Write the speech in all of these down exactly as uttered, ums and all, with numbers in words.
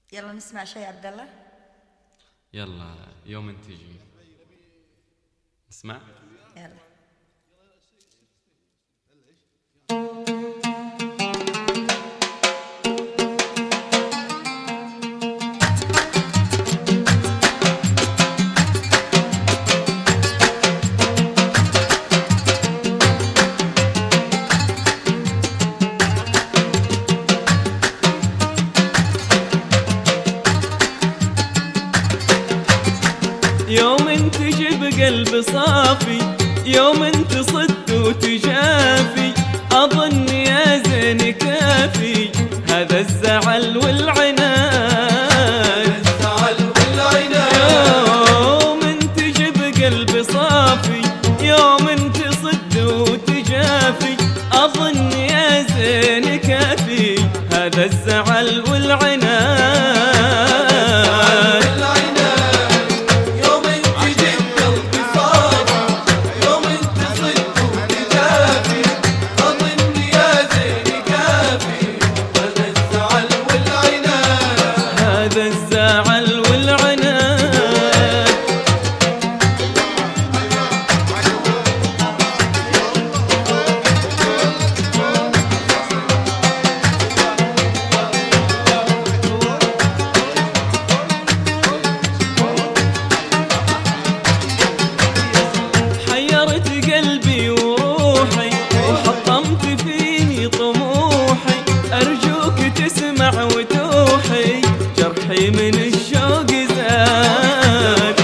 يلا نسمع شيء عبد الله. يلا يوم تجي نسمع. يلا يوم تجي بقلب صافي، يوم تصد وتجافي، أظن يا زين كافي هذا الزعل والعناد. يوم تجي بقلب صافي، يوم تصد وتجافي، أظن يا زين كافي هذا الزعل والعناد. قلبي وروحي وحطمت فيني طموحي، أرجوك تسمع وتوحي جرحي من الشوق زاد.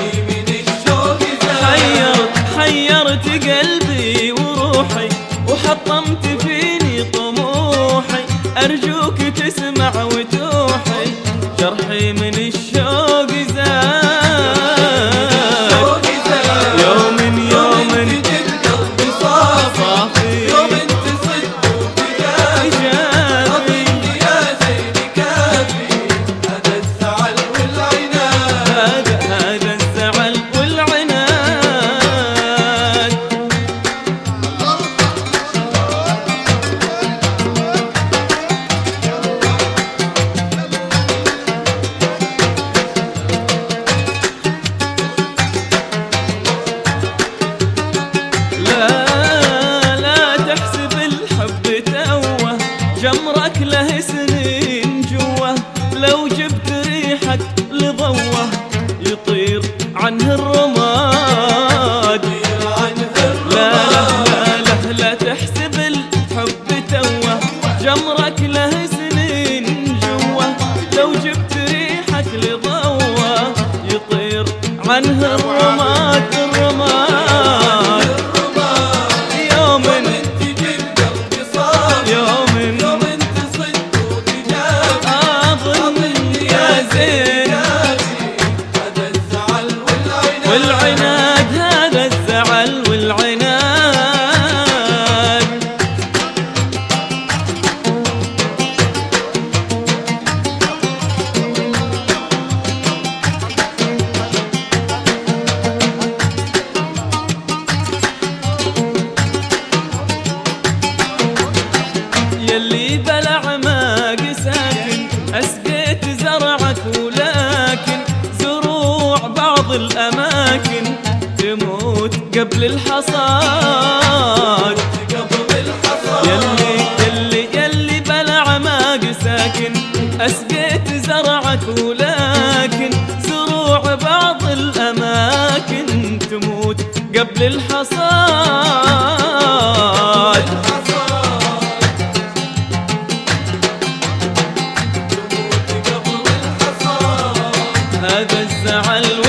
حيرت حيرت قلبي وروحي وحطمت فيني طموحي، أرجوك تسمع وتوحي جرحي من الشوق زاد. جمرك له سنين جوه، لو جبت ريحك لضوه يطير عنه الرماد. لا لا لا لا, لا تحسب الحب توه، جمرك له سنين جوه، لو جبت ريحك لضوه يطير عنه الرماد. الرماد يوم والعناد، هذا الزعل والعناد. يلي بلع ماق ساكن أسقيت زرعك، ولكن زروع بعض الأماكن تموت قبل الحصاد. يلي يلي يلي بلع ماق ساكن أسقيت زرعك، ولكن زروع بعض الأماكن تموت قبل الحصاد. هذا الزعل